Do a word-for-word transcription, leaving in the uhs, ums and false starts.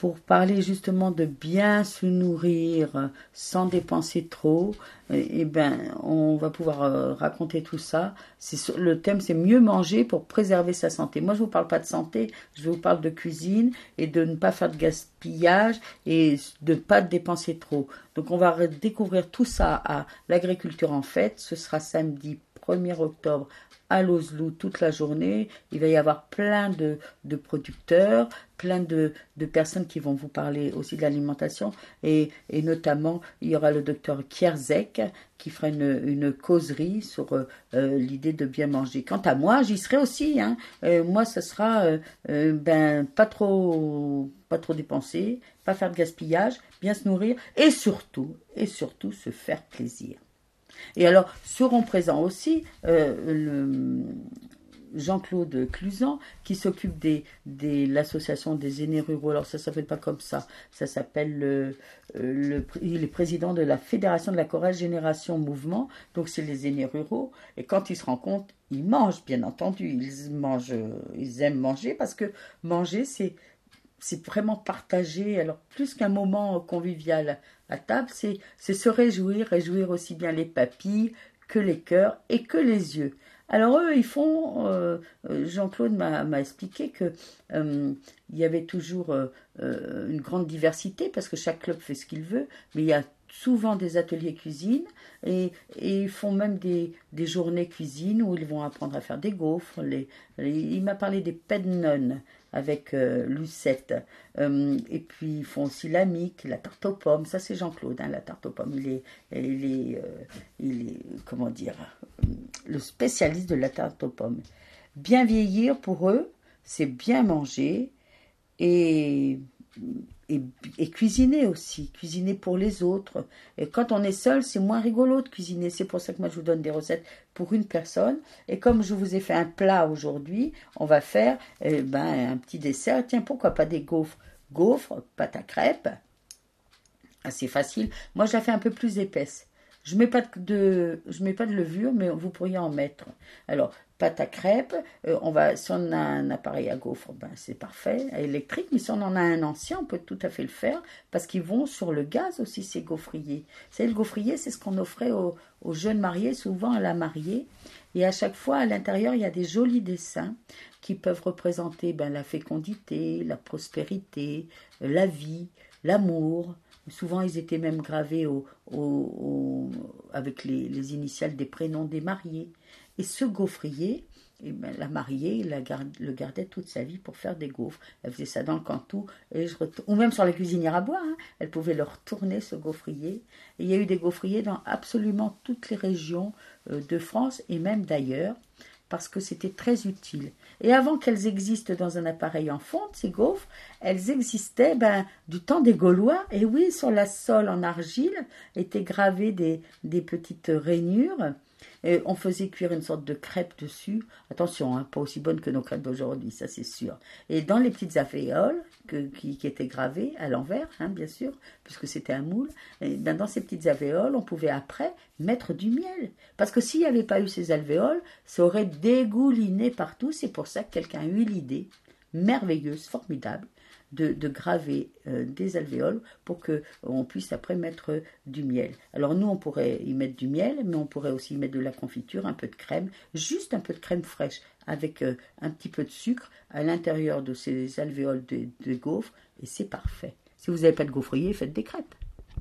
pour parler justement de bien se nourrir sans dépenser trop, et, et ben on va pouvoir euh, raconter tout ça. C'est, le thème c'est mieux manger pour préserver sa santé. Moi je vous parle pas de santé, je vous parle de cuisine et de ne pas faire de gaspillage et de ne pas dépenser trop. Donc on va découvrir tout ça à l'agriculture en fête. Ce sera samedi premier octobre à Lozlou toute la journée. Il va y avoir plein de, de producteurs, plein de, de personnes qui vont vous parler aussi de l'alimentation et, et notamment il y aura le docteur Kierzek qui fera une, une causerie sur euh, l'idée de bien manger. Quant à moi, j'y serai aussi. Hein. Euh, moi, ce sera euh, euh, ben, pas trop, pas trop dépenser, pas faire de gaspillage, bien se nourrir et surtout, et surtout se faire plaisir. Et alors, seront présents aussi euh, le Jean-Claude Cluzan, qui s'occupe des, des, l'association des aînés ruraux. Alors, ça ne s'appelle pas comme ça. Ça s'appelle, le, le, il est président de la Fédération de la Chorale Génération Mouvement. Donc, c'est les aînés ruraux. Et quand ils se rencontrent, ils mangent, bien entendu. Ils mangent, ils aiment manger parce que manger, c'est... c'est vraiment partager, alors plus qu'un moment convivial à table, c'est, c'est se réjouir, réjouir aussi bien les papilles que les cœurs et que les yeux. Alors eux, ils font, euh, Jean-Claude m'a, m'a expliqué que euh, il y avait toujours euh, une grande diversité parce que chaque club fait ce qu'il veut, mais il y a souvent des ateliers cuisine et, et ils font même des, des journées cuisine où ils vont apprendre à faire des gaufres. Les, les, il m'a parlé des pennon avec euh, Lucette. Euh, et puis ils font aussi la mique, la tarte aux pommes. Ça c'est Jean-Claude, hein, la tarte aux pommes. Il est, il est, euh, il est, comment dire, le spécialiste de la tarte aux pommes. Bien vieillir pour eux, c'est bien manger et Et, et cuisiner aussi, cuisiner pour les autres. Et quand on est seul, c'est moins rigolo de cuisiner. C'est pour ça que moi, je vous donne des recettes pour une personne. Et comme je vous ai fait un plat aujourd'hui, on va faire eh ben, un petit dessert. Tiens, pourquoi pas des gaufres? Gaufres, pâte à crêpes. Assez facile. Moi, je la fais un peu plus épaisse. Je mets pas de, je mets pas de levure, mais vous pourriez en mettre. Alors, pâte à crêpes, euh, on va, si on a un appareil à gaufres, ben c'est parfait, électrique, mais si on en a un ancien, on peut tout à fait le faire, parce qu'ils vont sur le gaz aussi, ces gaufriers. Vous savez, le gaufrier, c'est ce qu'on offrait aux, aux jeunes mariés, souvent à la mariée, et à chaque fois, à l'intérieur, il y a des jolis dessins qui peuvent représenter ben, la fécondité, la prospérité, la vie, l'amour. Souvent, ils étaient même gravés au, au, au, avec les, les initiales des prénoms des mariés. Et ce gaufrier, eh ben, la mariée la garde, le gardait toute sa vie pour faire des gaufres. Elle faisait ça dans le cantou, et je retourne, ou même sur la cuisinière à bois. Hein, elle pouvait le retourner, ce gaufrier. Et il y a eu des gaufriers dans absolument toutes les régions euh, de France et même d'ailleurs, parce que c'était très utile. Et avant qu'elles existent dans un appareil en fonte, ces gaufres, elles existaient ben, du temps des Gaulois. Et oui, sur la sole en argile étaient gravées des, des petites rainures. Et on faisait cuire une sorte de crêpe dessus. Attention, hein, pas aussi bonne que nos crêpes d'aujourd'hui, ça c'est sûr. Et dans les petites alvéoles que, qui, qui étaient gravées à l'envers, hein, bien sûr, puisque c'était un moule, et ben dans ces petites alvéoles, on pouvait après mettre du miel. Parce que s'il n'y avait pas eu ces alvéoles, ça aurait dégouliné partout. C'est pour ça que quelqu'un a eu l'idée merveilleuse, formidable, De, de graver euh, des alvéoles pour qu'on puisse après mettre du miel. Alors nous, on pourrait y mettre du miel, mais on pourrait aussi y mettre de la confiture, un peu de crème, juste un peu de crème fraîche avec euh, un petit peu de sucre à l'intérieur de ces alvéoles de, de gaufres, et c'est parfait. Si vous n'avez pas de gaufrier, faites des crêpes.